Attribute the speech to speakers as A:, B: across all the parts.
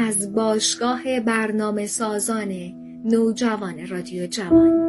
A: از باشگاه برنامه سازان نوجوان رادیو جوان.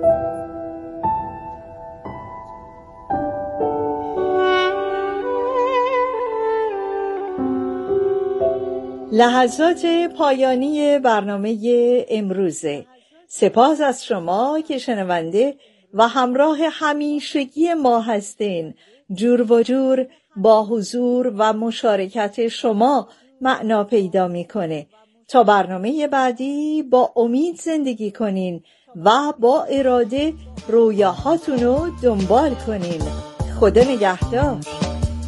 B: لحظات پایانی برنامه امروزه. سپاس از شما که شنونده و همراه همیشگی ما هستین. جور و جور با حضور و مشارکت شما معنا پیدا میکنه. تا برنامه بعدی با امید زندگی کنین و با اراده رویاهاتونو دنبال کنین. خدا نگهدار.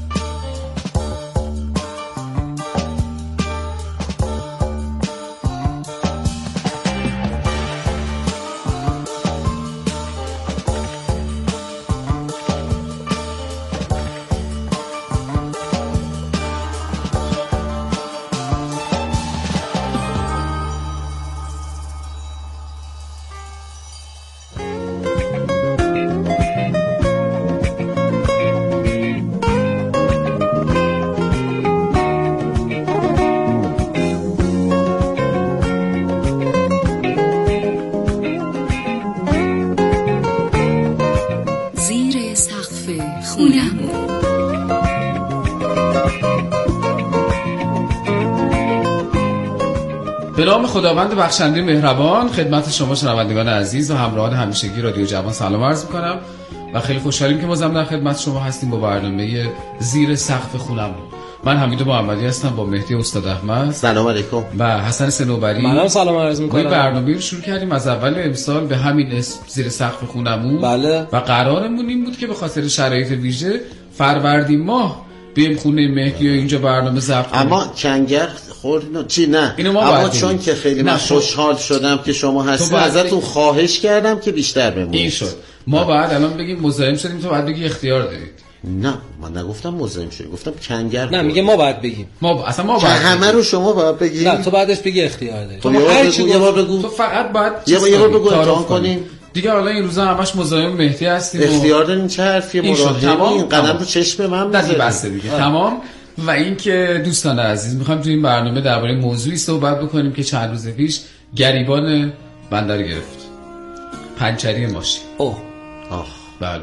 C: به نام خداوند بخشنده مهربان خدمت شما شنوندگان عزیز و همراهان همیشگی رادیو جوان سلام عرض می‌کنم و خیلی خوشحالیم که بازم در خدمت شما هستیم با برنامه زیر سقف خونم. من حمید محمدی هستم با مهدی استاد احمد.
D: سلام علیکم.
C: و حسن صنوبری.
E: منم سلام عرض می‌کنم.
C: ما برنامه رو شروع کردیم از اول امسال به همین اسم زیر سقف خونمون.
E: بله.
C: و قرارمون این بود که به خاطر شرایط ویژه فروردین ماه بریم خونه مهدی و اینجا برنامه ضبط کنیم.
D: اما کنگر خوردین چی نه؟ اما چون که خیلی من خوشحال شدم که شما هستید ازتون خواهش کردم که بیشتر بمونید.
C: این شد. ما بعد الان بگیم مزاحم شدیم تو بعد بگی اختیار دارید.
D: نه من نگفتم مزاحم شدیم، گفتم کنگر.
E: نه میگه ما باید بگیم.
C: ما اصلا ما
D: باید همه رو شما باید بگید.
E: نه تو بعدش بگی اختیار داری.
D: تو هر چی یه بار بگو.
C: تو فقط باید
D: یه بار بگو امتحان کنیم.
C: دیگه حالا این روزا همش مزاحم مهدی هستیم.
D: اختیار دارین چه حرفی مراقبه این قدم رو چشم من
C: بزنید. بسته دیگه. تمام. و اینکه دوستان عزیز میخوایم تو این برنامه درباره موضوعی صحبت بکنیم که چند روز پیش گریبان بنده رو گرفت. پنچری ماشین.
E: اوه.
D: آخ.
C: بله.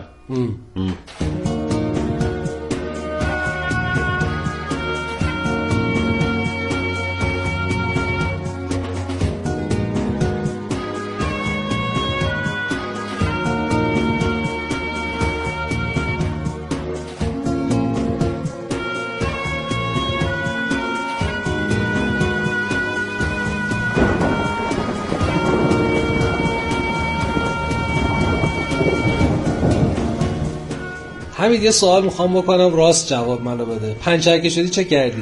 E: همین یه سوال میخوام بکنم راست جواب منو بده. پنچر که شدی چه کردی؟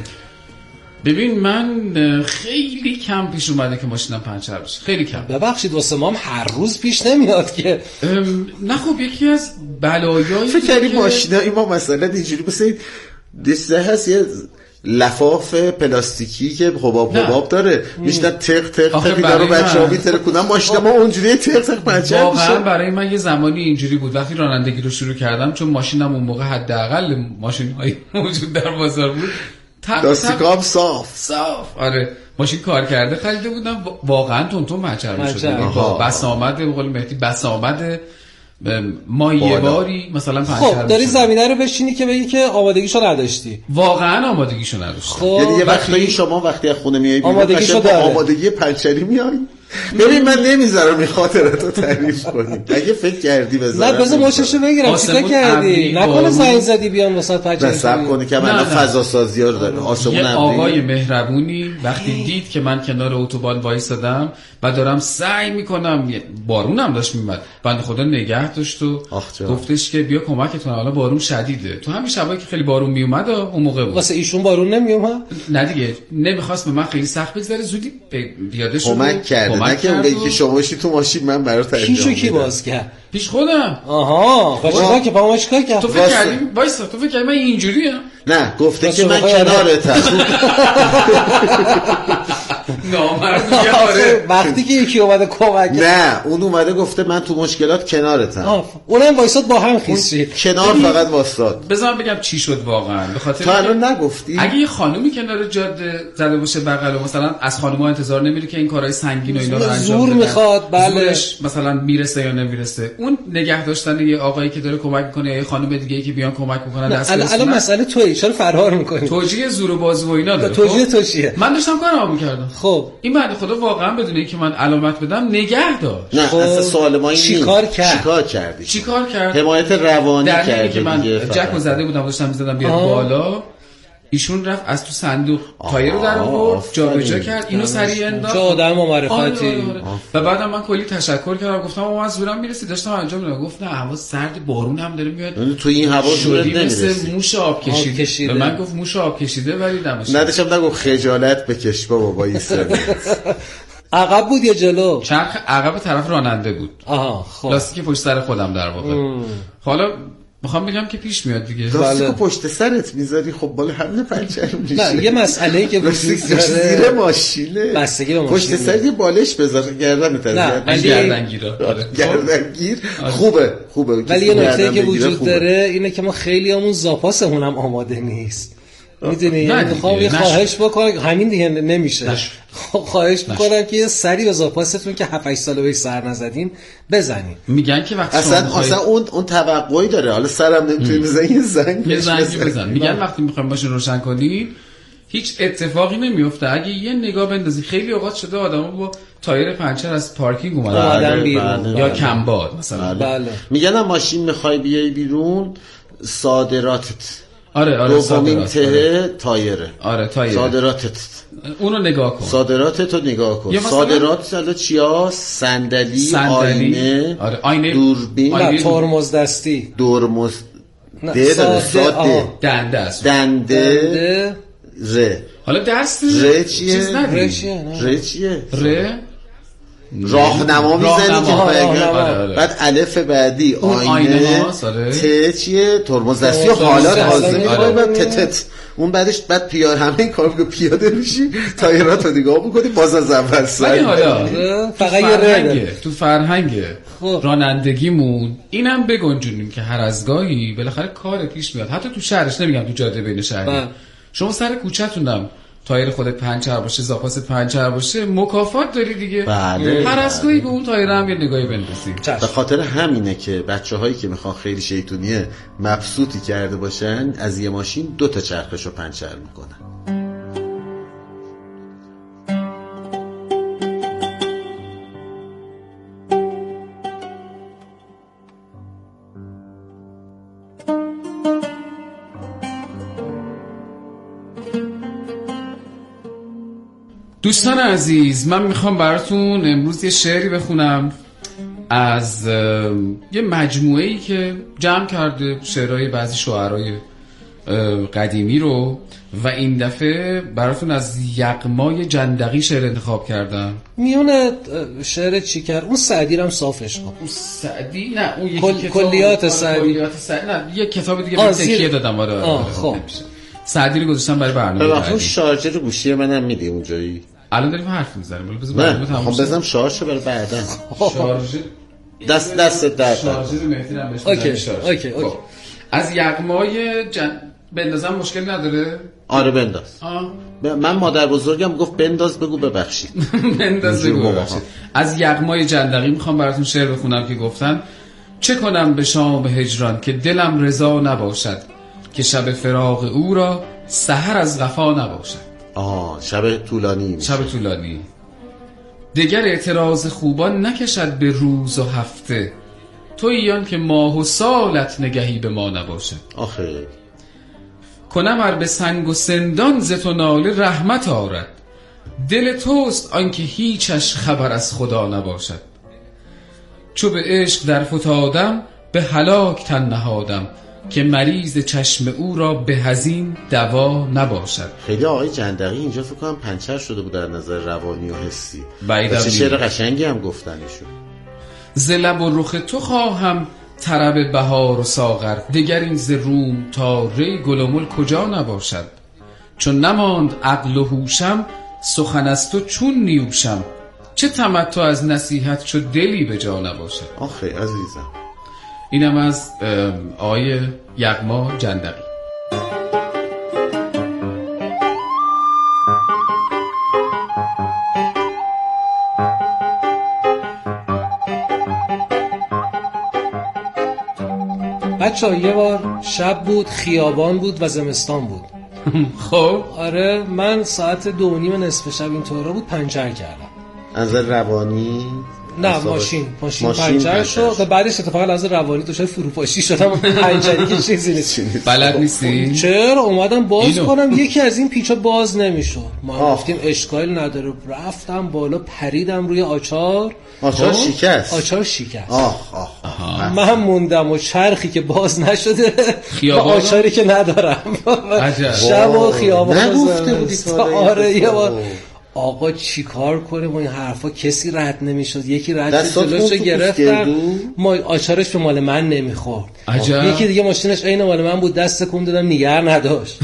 C: ببین من خیلی کم پیش اومده که ماشینم پنچر بشه. خیلی کم.
E: ببخشید واسه ما هم هر روز پیش نمیاد که.
C: نه خب یکی از بلایایی
D: فکر کردی ماشینای ما مثلا اینجوری بسید دسته هست یه لفاف پلاستیکی که حباب داره میشنه تق تق رو بچه‌ها میترکونن ماشین ما اونجوری تق تق پنچر میشه.
C: واقعا برای من یه زمانی اینجوری بود وقتی رانندگی رو شروع کردم چون ماشینم اون موقع حداقل ماشین‌های موجود در بازار بود
D: لاستیکام صاف.
C: آره ماشین کار کرده خریده بودم واقعا تون پنچر می‌شد. بس آمده به قول مهدی بس آمده ما یه باری مثلا پنچر.
E: خب داری زمینه رو بشینی که بگی که آمادگیشو نداشتی.
C: واقعا آمادگیشو نداشتی.
D: خب یعنی یه وقتی شما وقتی از خونه میای آمادگی پنچری میای. ببین من نمیذارم این خاطراتو تعریف کنی. اگه فکر کردی بذارم.
E: نه بذار ماشینشو بگیرم. چیکار کردی؟ نکنه زنگ زدی بیان وسط پنچر.
D: نصب کنه که من فضا سازی‌ها رو داره. آسمون ابری.
C: آقای مهربونی وقتی دید که من کنار اتوبان وایسادم و دارم سعی میکنم بارونم داشت میومد بنده خدا نگه داشت و گفتش که بیا کمکتون حالا بارون شدیده. تو همین شبایی که خیلی بارون میومد اون موقع بود.
E: واسه ایشون بارون نمیومد؟
C: نه دیگه نمیخواست به من خیلی سخت بگذره زودی پیاده شد.
D: کمک کرد. نه که اونی که شما باشی تو ماشین من برات انجام
E: میدم. کی باز کرد؟
C: پیش خودم.
E: آها باشه که با ما چیکار کرد؟
C: تو فکر کردی وایسا تو فکر کردی من اینجوریه؟
D: نه گفته که من کنارتم.
C: نامرد میگه آره.
E: وقتی که یکی اومده کمک
D: نه اون اومده گفته من تو مشکلات کنارتم،
E: اونم وایساد با هم خیسی
D: کنار فقط واسطاد.
C: بذار بگم چی شد واقعا. به خاطر
D: تو الان نگفتی
C: اگه یه خانومی کنار جاده زده باشه بغل، مثلا از خانوما انتظار نمیره که این کارهای سنگین و اینا رو انجام
E: زور
C: بدن.
E: میخواد، بله
C: زورش مثلا میرسه یا نمیرسه. اون نگه داشتن یه آقایی که داره کمک میکنه یا یه خانم دیگه‌ای که بیان کمک میکنن دست
E: الان مسئله توئه، چرا فرار میکنی؟
C: توجیه زور و بازو و اینا داره.
E: توجیه تو چیه؟
C: من داشتم کارامو میکردم.
E: خب
C: این بنده خدا واقعا بدون اینکه من علامت بدم نگه داشت.
D: نه اصلا سوال ما این
E: چیکار کرد؟
C: چیکار کرد؟
D: حمایت روانی
C: در
D: کرد
C: که من جک زده بودم داشتم می‌زدم بیاد بالا، ایشون رفت از تو صندوق تایر رو در آورد جابجا کرد، اینو سریع انداخت.
E: چه آدم با معرفتی.
C: و بعدم من کلی تشکر کردم، گفتم من زورم میرسید داشتم انجام میدادم. گفت نه هوا سرد، بارون هم داره میاد،
D: تو این هوا زورت
C: مثل
D: نمیرسی.
C: موش آب کشیده. به من گفت موش آب کشیده ولی دمش
D: نداشتم نگفت خجالت بکش بابا ایستادی.
E: عقب بود یا جلو؟
C: چرخ عقب طرف راننده بود.
E: آها خب
C: لاستیک پشت سر خودم در واقع. حالا میخوام بگم که پیش میاد دیگه.
D: لاستیکو پشت سرت میذاری خب بالا همین پنچر میشه.
E: نه یه مسئله‌ای که وجود داره
D: زیر ماشینه،
E: بستگی به ماشین،
D: پشت سر یه بالش بذار گردنت از
C: گردنگیرا.
D: گردنگیر خوبه.
E: ولی یه نکته که وجود داره اینه که ما خیلیامون زاپاسمون هم آماده نیست. میدونی میخوام یه خواهش بکنم، همین دیگه نمیشه. خواهش میکنم که یه سری به زاپاستون که 7-8 سال بهش سر نزدین بزنین.
C: میگن که وقتی
D: اصلا اون توقعی داره، حالا سرم نمیتونی بزنی یه زنگ
C: بزن. میگن وقتی میخوایم ماشین روشن کنی هیچ اتفاقی نمیفته اگه یه نگاه بندازی. خیلی اوقات شده آدما با تایر پنچر از پارکینگ اومدن بیرون یا کمباد مثلا.
E: بله.
D: میگن ماشین میخوای بیای بیرون صادراتت.
C: آره
D: دومین ته تایره.
C: آره تایره.
D: صادراتت
C: اونو نگاه کن.
D: صادراتتو نگاه کن. صادرات حالا چیا؟ صندلی، آینه،
C: آینه،
D: دوربین،
E: ترمز دستی،
C: دنده است.
D: دنده ر.
C: حالا درس
D: ر چیه؟ ر چیه؟ راهنما میزنی که بعد الف بعدی آینه، ت چیه؟ ترمز دستی و حالا تازه می‌کنی بعد تت. اون بعدش بعد پیاده همین کارو که پیاده میشی تایراتو نگاه می‌کنی باز از اول سر.
C: ولی حالا فقط تو فرهنگ رانندگیمون اینم بگنجونیم که هر از گاهی بالاخره کار پیش میاد، حتی تو شهرش، نمیگم تو جاده بین شهری. شما سر کوچه‌تونم تایر خودت پنچر باشه، زاپاست پنچر باشه، مکافات داری دیگه.
D: بله.
C: هر از گاهی به اون تایر هم یه نگاهی بندازی.
D: به خاطر همینه که بچه‌هایی که میخوان خیلی شیطونیه مبسوطی کرده باشن از یه ماشین 2 تا چرخشو پنچر میکنن.
C: دوستان عزیز، من میخوام براتون امروز یه شعری بخونم از یه مجموعه‌ای که جمع کرده شعرهای بعضی شاعرای قدیمی رو و این دفعه براتون از یغمای جندقی شعر انتخاب کردم.
E: میونه شعر چی کرد؟ اون سعدی رو هم صافش کن.
C: اون سعدی نه، اون یکی
E: کلیات سعدی.
C: نه یه کتاب دیگه من تکیه دادم.
E: خب
C: سعدی رو گذاشتم برای برنامه بعدی.
D: اون شارژر گوشی منم میدی اونجایی؟
C: الان داریم حرف میزنیم.
D: خب بزنم شارژ برای بعدا.
C: شارژ
D: دست در
C: شارژر مهدی هم بهش
E: اوکی.
C: از یغمای بندازم مشکل نداره؟
D: آره بنداز. من مادر بزرگم گفت بنداز بگو ببخشید.
C: بنداز بگو ببخشید. از یغمای جندقی میخوام براتون شعر بخونم که گفتن: چه کنم به شام هجران که دلم رضا نباشد، که شب فراق او را سحر از قفا نباشد.
D: شب طولانی.
C: دگر اعتراض خوبان نکشد به روز و هفته، تو ایان که ماه و سالت نگهی به ما نباشد.
D: آخه
C: کنم ار به سنگ و سندان ز تو ناله رحمت آرد، دل توست آنکه هیچش خبر از خدا نباشد. چو به عشق در فتادم به هلاک تن نهادم، که مریض چشم او را به هزین دوا نباشد.
D: خیلی آقای جندقی اینجا فکر کنم پنچر شده بود در نظر روانی و حسی.
C: چه
D: شعر قشنگی هم گفتن ایشون.
C: ز لب و رخ تو خواهم طرب بهار و ساغر، دگر این ز روم تا ری گل و مل کجا نباشد. چون نماند عقل و هوشم سخن از تو چون نیوشم، چه تمتع از نصیحت چو دلی به جا نباشد.
D: آخه عزیزم.
C: اینم از آقای یغما جندقی.
E: بچه‌ها یه بار شب بود، خیابان بود و زمستان بود.
C: خب
E: آره من ساعت 2:30 نصف شب اینطورا بود پنچر کردم.
D: از روانی؟
E: نه ماشین پنچر شد و بعدش اتفاقا از روانی دچار فروپاشی شدم. پنچری که چیزی نیست.
C: بلد نیستی؟
E: چرا اومدم باز کنم یکی از این پیچا باز نمیشد. ما گفتیم اشکال نداره، رفتم بالا پریدم روی آچار شکست. من موندم و چرخی که باز نشده و آچاری که ندارم. شب و خیابان
D: نگفته بودی تا
E: آره یه بار آقا چی کار کنه با این حرفا، کسی رد نمیشد. یکی رد جلوشو گرفتم، ما آچارش به مال من نمیخورد. یکی دیگه ماشینش عین مال من بود، دست کم دادم نگه نداشت.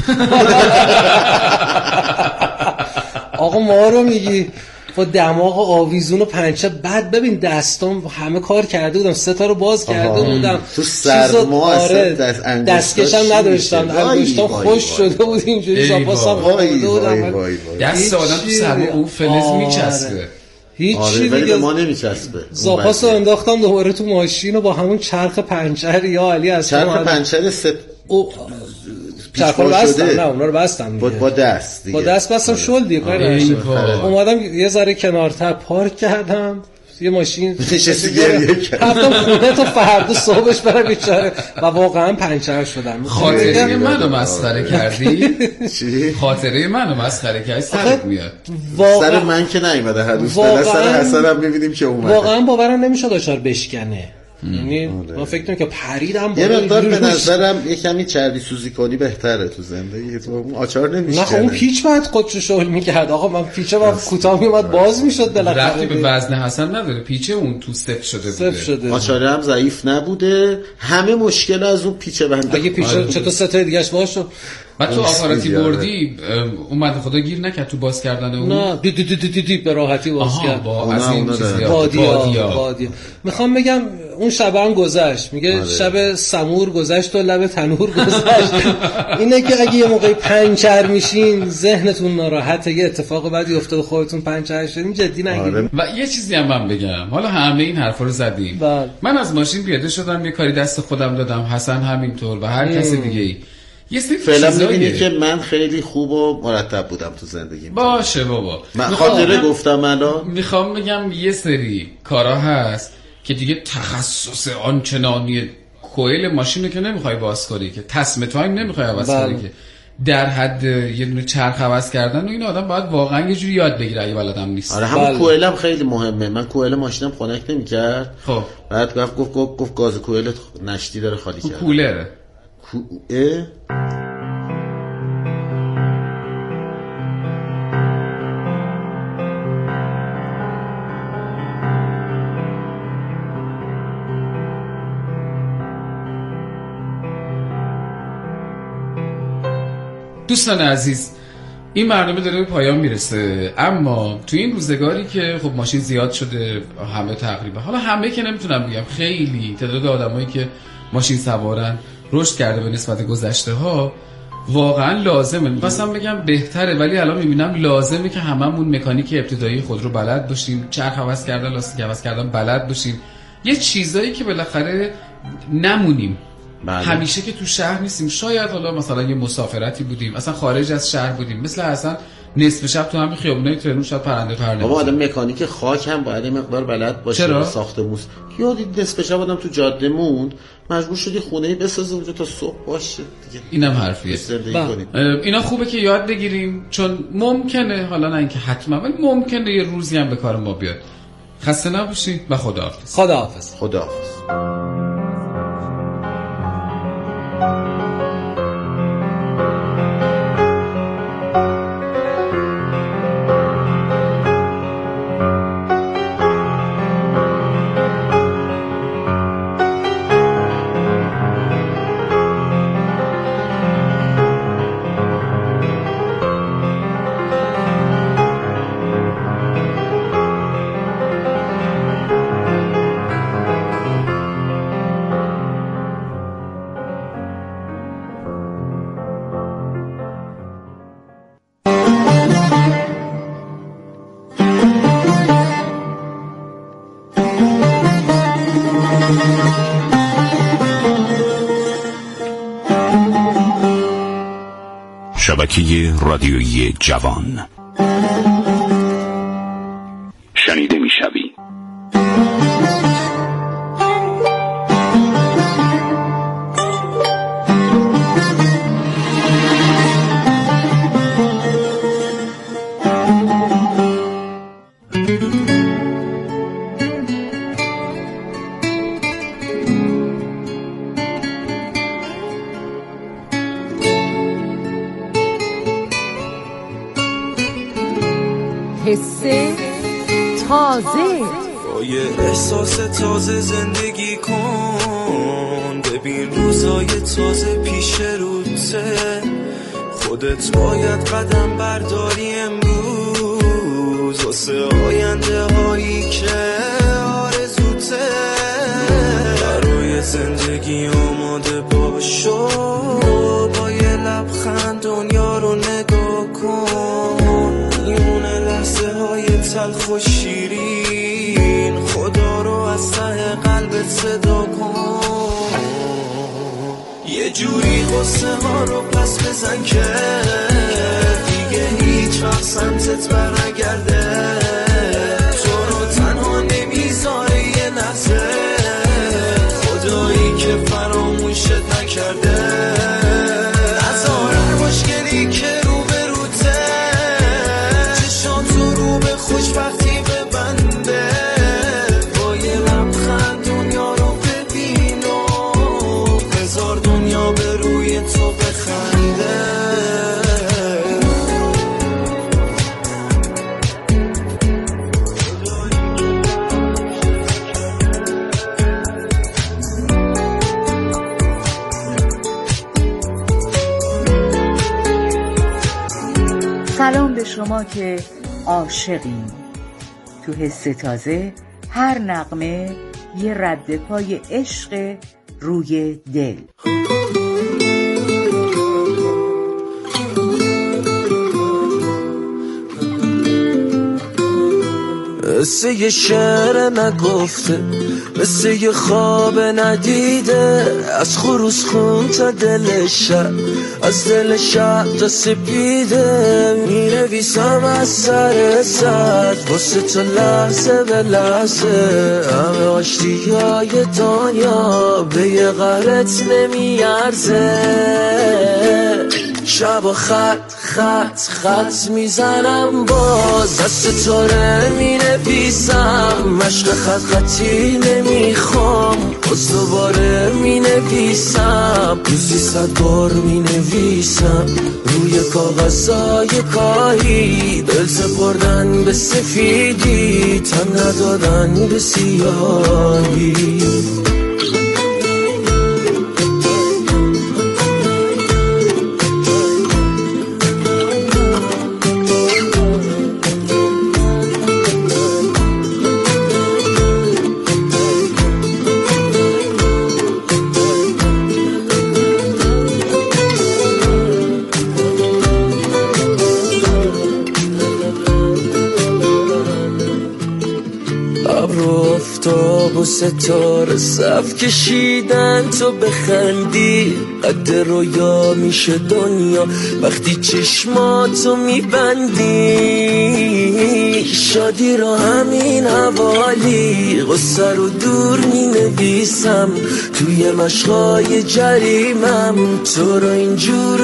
E: آقا ما رو میگی با دماغ آویزون و پنچه. بعد ببین دستام همه کار کرده بودم، 3 تا رو باز کرده بودم
D: تو سرما
E: دستکشم نداشتم، انگشتام خوش شده بود اینجوری زاپاسم خورده بودم.
C: دست آدم تو سرما اون فلز میچسبه.
E: هیچی
D: دیگه ما نمیچسبه.
E: زاپاسو انداختم دوباره تو ماشین و با همون چرخ پنچر یا علی از
D: چرخ پنچر
E: چرخ رو بستم. نه اونا رو بستم
D: با دست
E: بستم شل دیگه کاری نشد. اومدم یه ذره کنارتر پارک کردم، یه ماشین
D: نشستی گریه کردم،
E: رفتم خونه تا فردا صبحش برم بیچاره و واقعا پنچر شدم.
C: خاطره منو مسخره کردی؟
D: چی؟
C: خاطره منو مسخره کردی سرت میاد.
D: سر من که نیومده هنوز، سر حسن هم میبینیم که اومده.
E: واقعا باورم نمیشد آچار بشکنه. یعنی من فکر کنم که پریدم
D: یه مقدار به نظرم یه کمی چربی سوزی کنی بهتره تو زندگی، تو آچار نمیشه.
E: نه اون پیچ باید خودشو شغل میکرد. آقا من پیچه من کوتاه میومد باز میشد بالاخره.
C: رفتی به وزن حسن نداره، پیچه اون تو صفر شده.
D: آچار هم ضعیف نبوده، همه مشکل از اون پیچه بنده.
E: اگه پیچه چطور 3 تا دیگه‌اش باشه.
C: بعد تو آپاراتی بردی اومد خدا گیر نکرد تو باز کردن اون؟
E: نه دی به راحتی باز کرد.
C: از این
E: بادیا. میخوام بگم اون شب هم گذشت. میگه شب سمور گذشت و لب تنور گذشت. اینه که اگه یه موقعی پنچر میشین ذهنتون ناراحته، یه اتفاق بعدی افتاد خودتون پنچر شدین جدی نگیرید.
C: و یه چیزی هم من بگم، حالا همه این حرفا رو زدیم. من از ماشین پیاده شدم، یه کاری دست خودم دادم، حسن همینطور و هر کس دیگه‌ای.
D: فعلا میبینی که من خیلی خوب و مرتب بودم تو زندگیم.
C: باشه بابا،
D: من خاطره گفتم الان
C: میخوام بگم یه سری کارا هست که دیگه تخصص آنچنانی کویل ماشین رو که نمیخوای باز کنی، که تسمه تایم نمیخوای عوض کنی، که در حد یه دونه چرخ عوض کردن و این آدم باید واقعا یه جوری یاد بگیره اگه بلدم نیست.
D: آره همون کویلم خیلی مهمه. من کویل ماشینم خنک نمی‌کرد.
C: خب
D: بعد گفت گاز کویلت نشتی داره خالی کرد.
C: کولره. دوستان عزیز، این برنامه داره به پایان میرسه، اما تو این روزگاری که خب ماشین زیاد شده، همه تقریبا، حالا همه که نمیتونم بگم، خیلی تعداد آدمایی که ماشین سوارن رشد کرده به نسبت گذشته ها. واقعا لازمه، مثلا بگم بهتره، ولی الان میبینم لازمه که هممون مکانیک ابتدایی خود رو بلد باشیم، چرخ عوض کردن، لاستیک عوض کردن بلد باشیم، یه چیزایی که بالاخره نمونیم. همیشه که تو شهر نیستیم، شاید حالا مثلا یه مسافرتی بودیم، اصلا خارج از شهر بودیم، مثل اصلا نصف شب تو همین خیابونای تهران شاید پرنده پرنده.
D: بابا آدم مکانیک خاک هم باید مقدار بلد باشه.
C: چرا؟
D: ساختمون یادی نصف شب آدم تو جاده موند، مجبور شدی خونه‌ای بسازه اونجا تا صبح باشه دیگه.
C: اینم حرفیه. اینا خوبه که یاد بگیریم، چون ممکنه، حالا نه اینکه حتما، ولی ممکنه یه روزی هم به کار ما بیاد. خسته نباشید و خداحافظ.
D: خداحافظ.
F: شبکه رادیویی جوان شنیده می‌شوی.
B: حس تازه
G: با یه احساس تازه زندگی کن، ببین روزای تازه پیش روته، خودت باید قدم برداری امروز واسه آینده هایی که آرزوته. برای زندگی آماده باشو، با یه لبخند دنیا رو نگاه کن، میونه لحظه های تلخ و شیرین، خدا رو از ته قلبت صدا کن، یه جوری غصه ها رو پس بزن که دیگه هیچ وقت سمتت برنگرده، تو رو تنها نمیذاره یه لحظه، خدایی که فراموشت نکرده. نذار هر مشکلی که رو به روته، چشام رو به خوشبختی ببنده، با یه لبخند دنیا رو ببین و هزار دنیا به روی تو بخنده.
B: سلام به شما که عاشقین. تو حس تازه هر نغمه یه رد پای عشق روی دل.
G: مثل یه شعر نگفته، مثل یه خواب ندیده، از خروس خون تا دل شب، از دل شب تا سپیده، مینویسم از سر سر واسه تو لحظه به لحظه، همه آشتیای دنیا به یه قرت نمیارزه. شب و خط میزنم، باز دست تو رو مینویسم، مشق خطی نمیخوام، باز دوباره مینویسم، روزی 100 بار مینویسم، روی کاغذای کاهی، دل سپردن به سفیدی، تن ندادن به سیاهی. آفتاب و ستاره صف کشیدن تو بخندی، قد رویا میشه دنیا وقتی چشماتو میبندی، شادی رو همین حوالی، غصه رو دور مینویسم، توی مشقای جریمم تو رو اینجور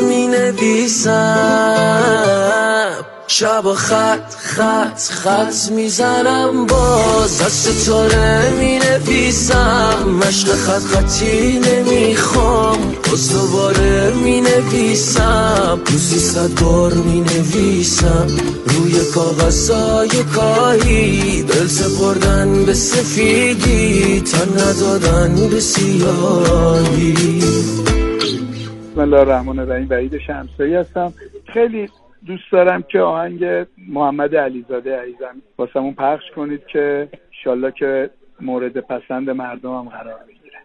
G: مینویسم. شب و خط میزنم، باز دست تو رو مینویسم، مشق خطی نمیخوام، باز دوباره مینویسم، روزی 100 بار مینویسم، روی کاغذای کاهی، دل سپردن به سفیدی، تن ندادن به سیاهی.
H: بسم الله الرحمن الرحیم. وحید شمسایی هستم. خیلی دوست دارم که آهنگ محمد علیزاده عزیزم واسمون پخش کنید که انشالله که مورد پسند مردم هم قرار بگیره.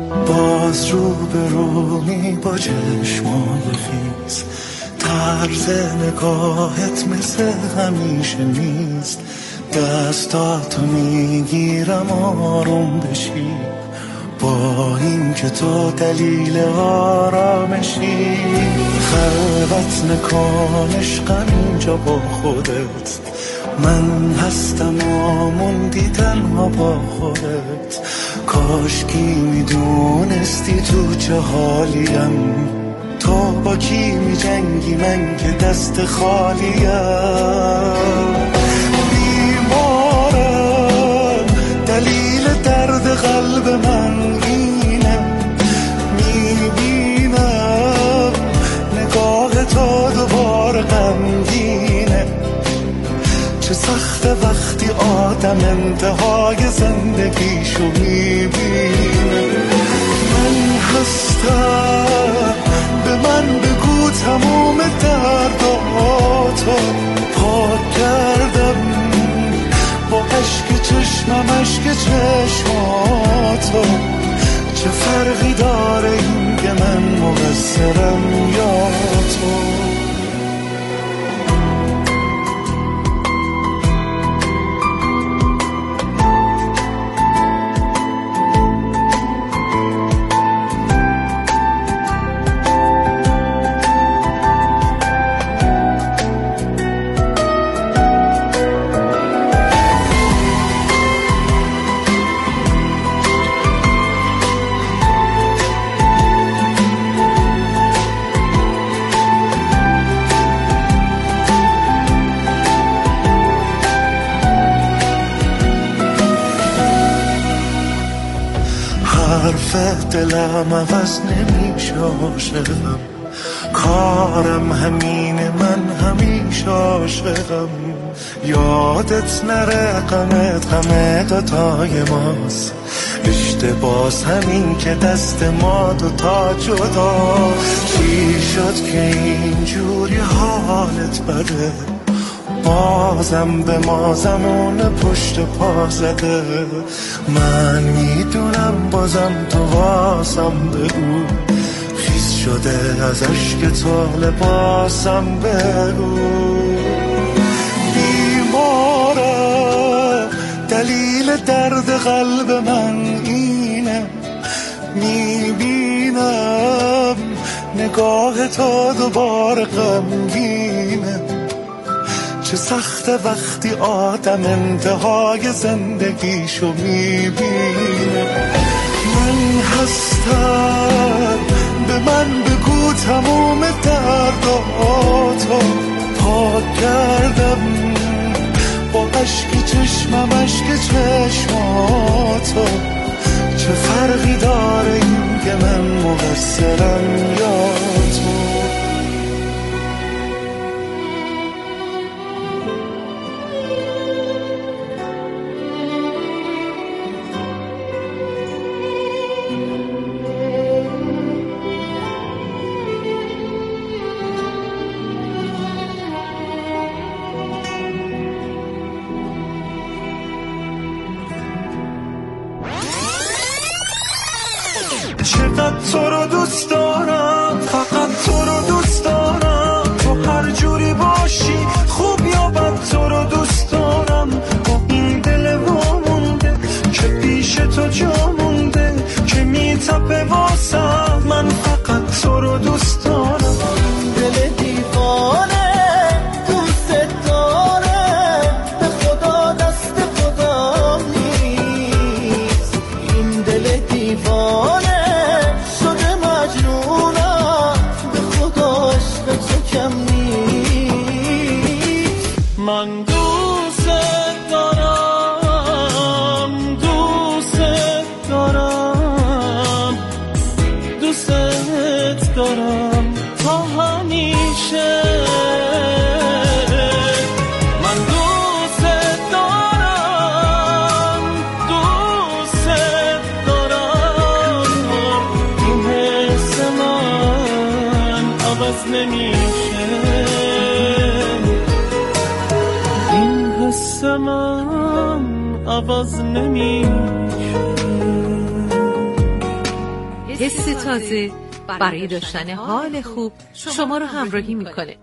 I: باز رو به رونی با چشمای خیز، طرز نگاهت مثل همیشه نیست. دستاتو میگیرم آروم بشی، با این که تو دلیل آرامشی. خلوت نکن عشقم اینجا با خودت، من هستم موندی تنها با خودت. کاشکی میدونستی تو چه حالیم، تو با کی میجنگی من که دست خالیم. بیمارم دلیل درد قلب من اینه، میبینم نگاه تو دوباره غمگینه. چه سخته وقتی آدم انتهای زندگیشو میبینه. من هستم، به من بگو تموم درداتو پاک کردم، با عشق چشمم عشق چشماتو. چه فرقی داره این که من مقصرم یا تو؟ دلم عوض نمیشه عاشقم، کارم همینه من همیشه عاشقم. یادت نره غمت غم دوتای ماست، اشتباس همین که دست ما دوتا جدا. چی شد که اینجوری حالت بده، بازم به ما زمان پشت پا زده. من میدونم بازم تو واسم بگو، خیس شده از عشق تو لباسم بگو. بیمارم دلیل درد قلب من اینه، میبینم نگاه تو دوباره غمگینه. چه سخته وقتی آدم انتهای زندگیشو میبینه. من هستم، به من بگو تموم درداتو پاک کردم، با عشق چشمم عشق چشماتو. چه فرقی داره این که من مقصرم یا تو؟ چقدر تو رو دوست دارم، فقط تو رو دوست دارم. تو هر جوری باشی خوب یا بد تو رو دوست دارم. با این دل وامونده که پیش تو جا مونده، که میتپه واسم. من فقط تو رو دوست دارم. دل دیوانه دوست داره، به خدا دست خدا نیست. این دل دیوانه من دوست دارم، دوست دارم، دوست دارم تا همیشه. من دوست دارم، دوست دارم. این حس من عوض نمیشه، من عوض نمیشه.
J: حس تازه برای داشتن حال خوب شما رو همراهی میکنه.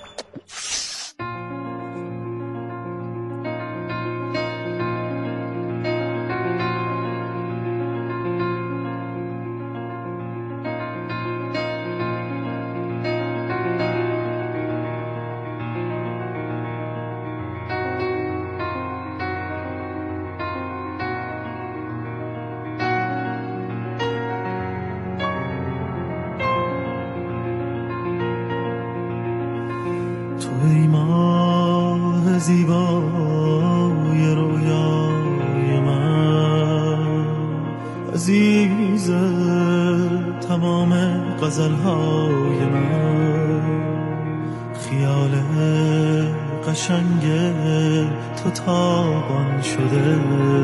I: ای ماه زیبای رویای من، عزیز تمام غزلهای من، خیال قشنگ تو تابان شده،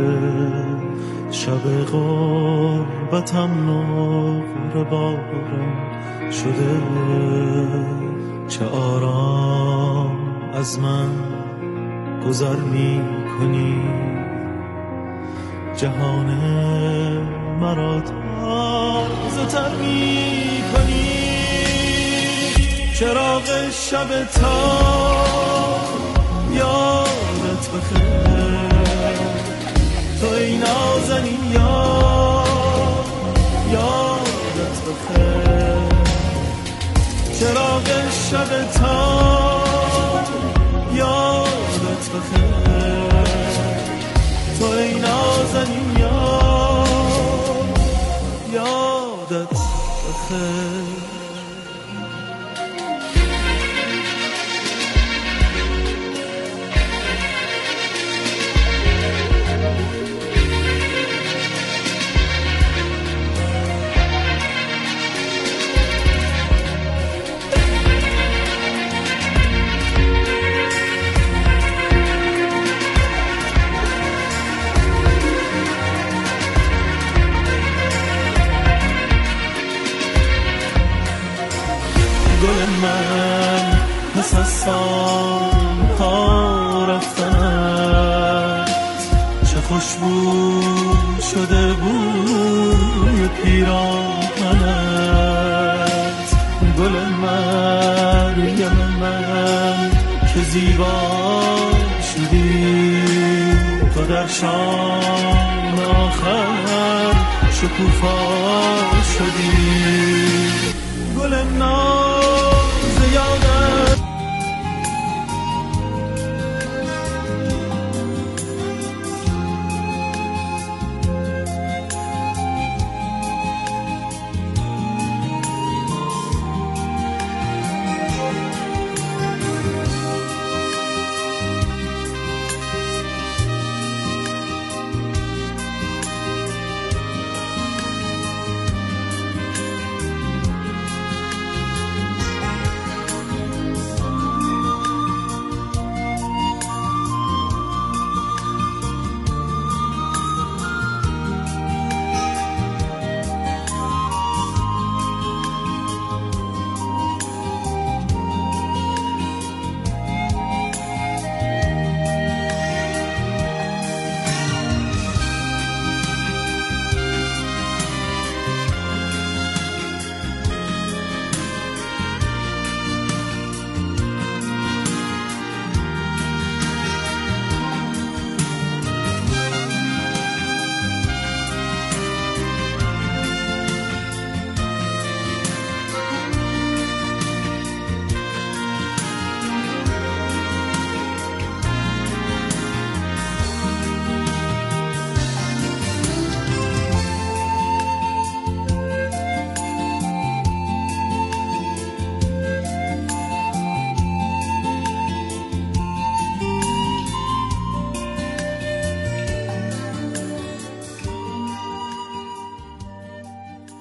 I: شب غربتم نقره باران شده، چه آرام از من گذر می کنی، جهان مرا تازه تر می کنی، چراغ شب تا یادت بخیر، تو ای نازنین یادت بخیر، چراغ شب تا یادت بخیر، تو ای نازنین یادت بخیر. من پس از سالها رفتنت چه خوشبو شده بود پیراهنت، گل مریم من که زیبا شدی تو در شام آخر شکوفا شدی، گل